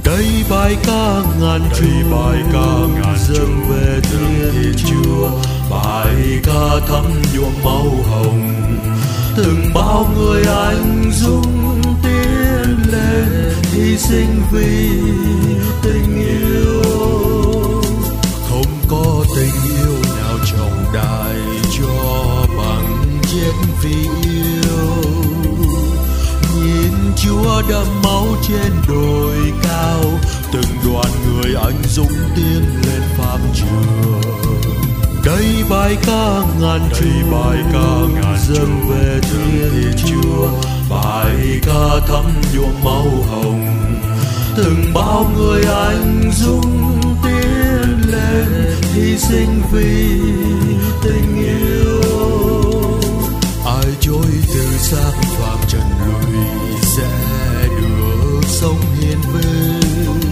đây bài ca ngàn chuông dâng về Thiên Chúa, bài ca thắm nhuộm máu hồng từng bao người anh dũng tiến lên hy sinh vì tình yêu. Không có tình yêu nào trọng đại cho bằng chết vì yêu. Nhìn Chúa đẫm máu trên đồi cao, từng đoàn người anh dũng tiến lên pháp trường. Đây bài ca ngàn chuông dâng về Thiên Chúa, bài ca thắm nhuộm máu hồng từng bao người anh dũng tiến lên hy sinh vì tình yêu. Ai trôi từ xác phàm trần lùi sẽ được sống hiền vinh,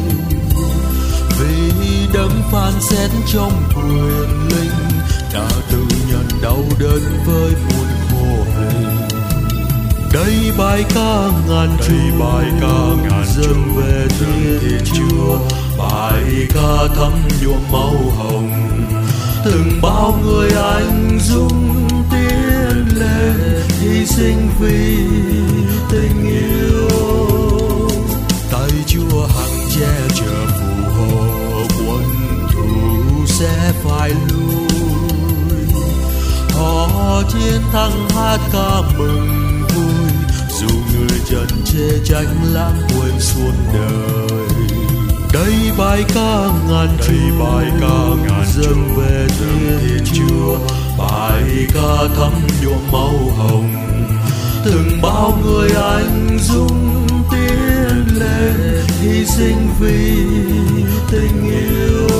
vì đấng phán xét trong quyền linh đã tự nhận đau đớn với muôn khổ hình. Đây bài ca ngàn chuông dâng về Thiên Chúa, bài ca thắm nhuộm máu hồng từng bao người anh dũng tiến lên hy sinh vì tình yêu. Tay Chúa hằng che chở phù hộ, quân thù sẽ phải lui. Họ chiến thắng hát ca mừng vui, dù người trần chê trách lãng quên suốt đời. Đây bài ca ngàn chuông dâng về Thiên Chúa, bài ca thắm nhuộm máu hồng từng bao người anh dũng tiến lên hy sinh vì tình yêu.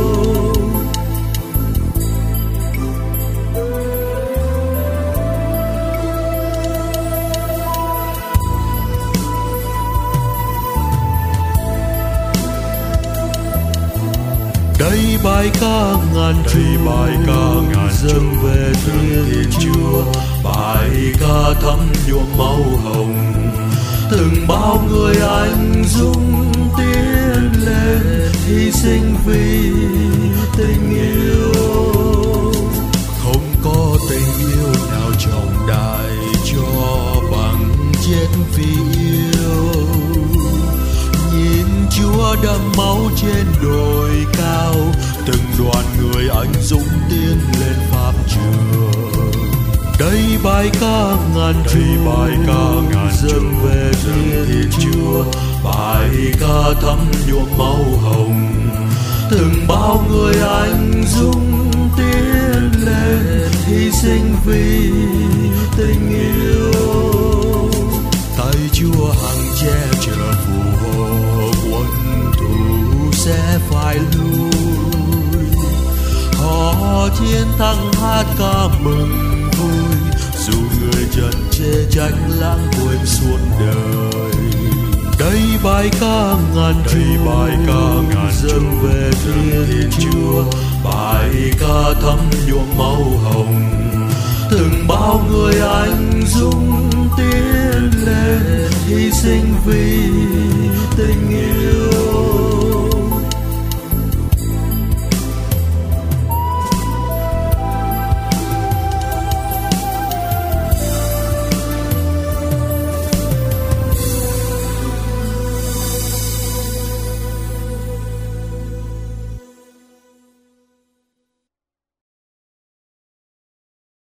Đây bài ca ngàn chuông dâng về Thiên Chúa, bài ca thắm nhuộm máu hồng từng bao người anh dũng tiến lên hy sinh vì tình yêu. Không có tình yêu nào trọng đại cho bằng chết vì yêu. Nhìn Chúa đẫm máu trên đồi cao, từng đoàn người anh dũng tiến lên pháp trường. Đây bài ca ngàn chuông dâng về Thiên Chúa, bài ca thắm nhuộm máu hồng từng bao người anh dũng tiến lên hy sinh vì tình yêu. Tay Chúa hằng che chở phù hộ, quân thù sẽ phải lui. Họ chiến thắng hát ca mừng vui, dù người trần chê trách lãng quên suốt đời. Đây bài ca ngàn chuông dâng về Thiên Chúa, bài ca thắm nhuộm máu hồng từng bao người anh dũng tiến lên hy sinh vì tình yêu.